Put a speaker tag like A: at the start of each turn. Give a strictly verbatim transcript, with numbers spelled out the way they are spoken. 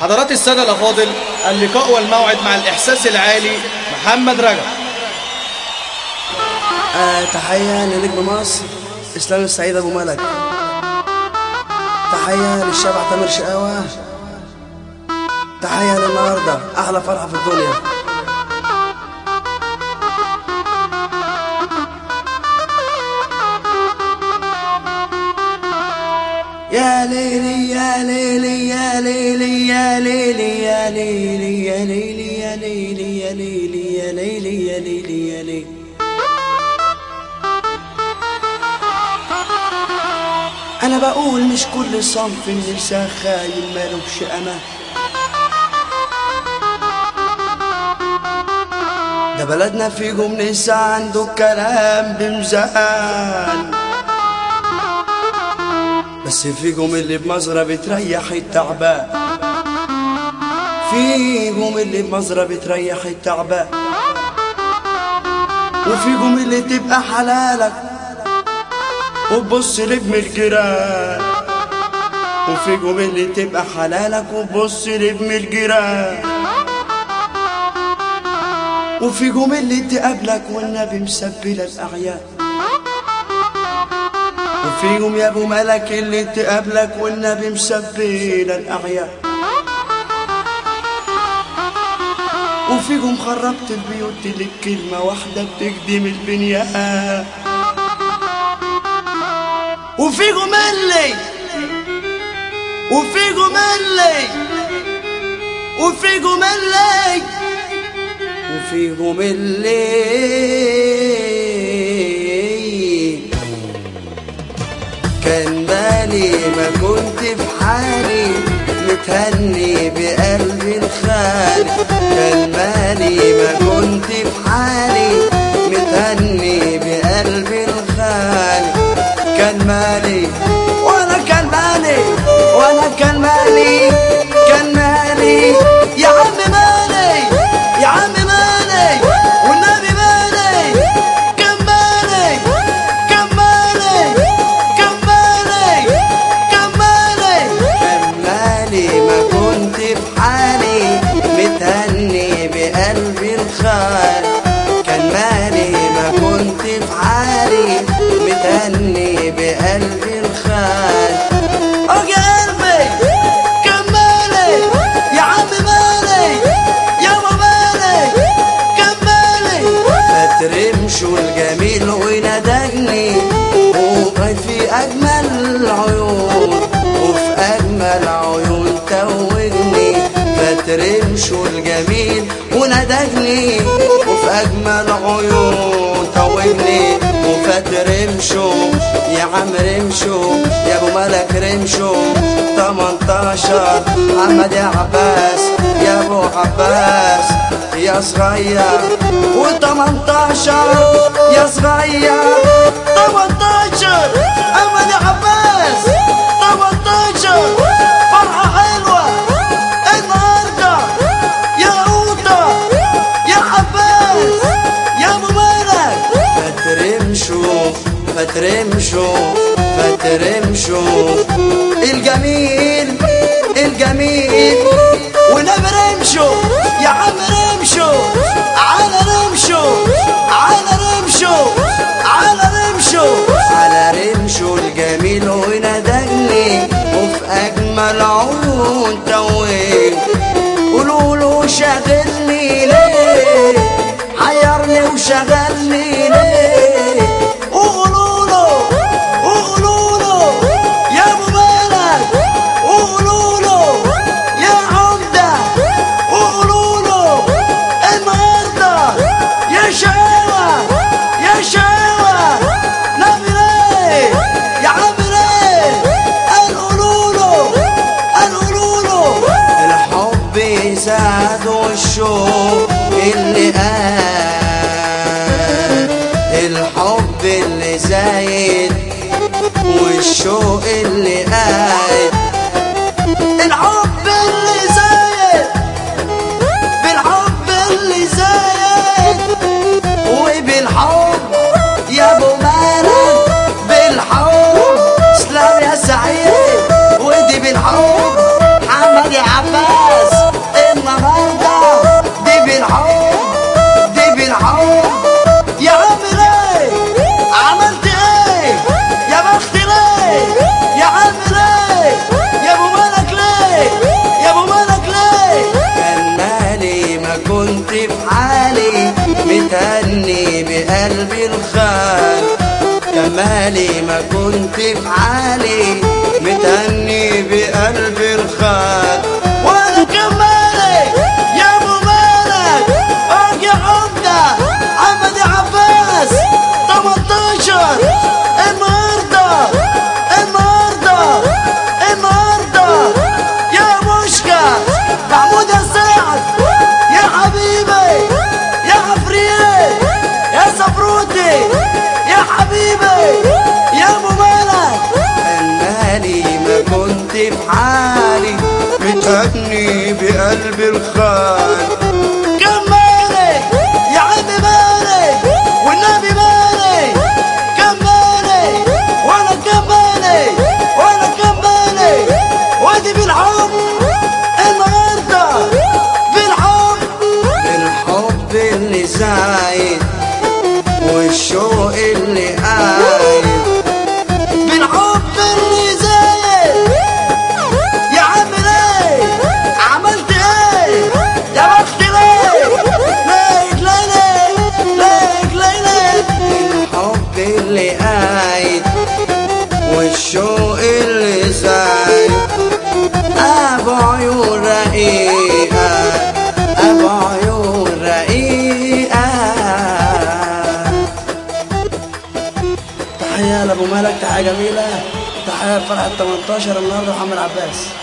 A: حضرات السادة الأفاضل، اللقاء والموعد مع الإحساس العالي محمد رجب.
B: آه تحية لنجم مصر إسلام السعيد أبو ملك. تحية للشبع تامر شقاوة. تحية للنهاردة أحلى فرحة في الدنيا. يا ليلي يا ليلي يا ليلي يا ليلي يا ليلي يا ليلي يا ليلي يا ليلي يا ليلي يا ليلي يا ليلي. أنا بقول مش كل صنف النساء خاين مالوش أمان، ده بلدنا فيهم نساء عنده كلام بمزان، بس فيهم اللي بمزرة بتريح التعبان، فيهم اللي بمزرة بتريح التعبان، وفيهم اللي تبقى حلالك وتبص لابن الجيران، وفيهم اللي تبقى حلالك وتبص لابن الجيران، وفيهم اللي تقابلك والنبي مسبلة الأعيان، وفيهم يا ابو ملك اللي تقابلك والنبي مسبلة الأعيان، وفيهم خربت البيوت اللي بكلمة واحدة بتقدم البنيان، وفيهم اللي وفيهم اللي وفيهم اللي وفيهم اللي كان بالي ما كنت في حالي متهني بقلبي الخالي، كان بالي ما كنت في حالي متهني بقلبي الخالي، كان مالي وانا كان مالي وانا كان مالي كان مالي يا عم مالي يا عم مالي والنبي مالي، كان مالي كان مالي كان مالي كان مالي كان مالي ما كنت في حالي متهني بقلبي الخال، كان مالي ما كنت في حالي متهني بقلبي الخال، اوجي قلبي كان مالي يا عم مالي يا ما مالي كان مالي، ما ترمشوا الجميل ونادجني وقعد في اجمل العيون وفي اجمل عيون توجني، فترمشوا الجميل ونادجني وفي اجمل عيون توجني، وفترمشوا يا عم رمشوا يا ابو ملك رمشوا تمنتاشر محمد يا عباس يا ابو عباس يا صغير وتمنتاشر يا صغير تمنتاشر محمد يا عباس تمنتاشر فرحة حلوة النهارده يا قوطة يا عباس يا ابو ملك، فترمشوا فترمشوا فترمشوا الجميل الجميل ونبرمشوا يا عم رمشوا على رمشوا على رمشوا على رمشوا على رمشوا الجميل ونادجني وفي اجمل عيون توين، قولوا له شاغلني ليه حيرني وشغلني ليه، وقولوا له وقولوا له يا ابو مالك وقولوا له يا عمده وقولوا له النهارده يا شقاوه يا شقاوه نبي ليه يا عم ليه، قال قولوا له قال قولوا له الحب زاد والشوق اللي قال مالي ما كنت في حالي متهني بقلبي الخال. وانا كمالي يا ابو مالك اجي عمده عمد عباس تمنتاشر النهارده النهارده النهارده يا مشكا محمود السعد يا حبيبي يا عفريت يا سفروتي يا حبيبي يا ابو مالك. مالي ما كنت في حالي متهني بقلبي الخال. كان مالي يا عمي مالي والنبي مالي كان مالي وانا كان مالي وانا كان مالي وادي بالحب النهارده بالحب بالحب اللي زايد والشوق اللي قايد بالحب اللي زايد. يا عم ليه عملت ايه يا بخت ليه ليك ليلك ليك ليلك بالحب اللي قايد والشوق اللي زايد. ابو عيون رقيقه ابو عيون رقيقه. تحية لأبو مالك، تحية جميلة، تحية لفرحة تمنتاشر النهارده محمد عباس.